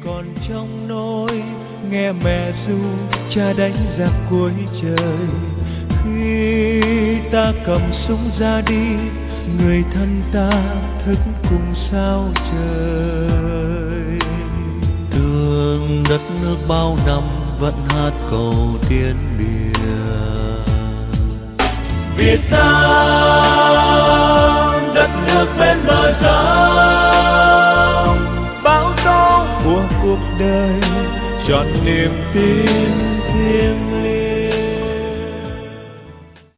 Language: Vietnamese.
còn trong nỗi nghe mẹ ru cha đánh giặc cuối trời. Khi ta cầm súng ra đi, người thân ta thức cùng sao trời. Thương đất nước bao năm vẫn hát cầu tiến biệt. Việt Nam đất nước bên bờ dòng, bão tố của cuộc đời chọn niềm tin thiêng